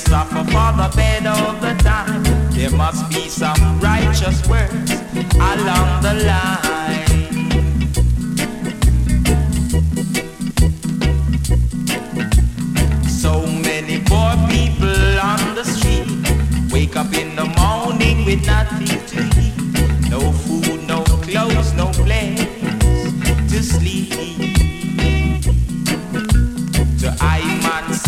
suffer for the bed of the time. There must be some righteous words along the line. So many poor people on the street wake up in the morning with nothing to eat. No food, no clothes, no place to sleep.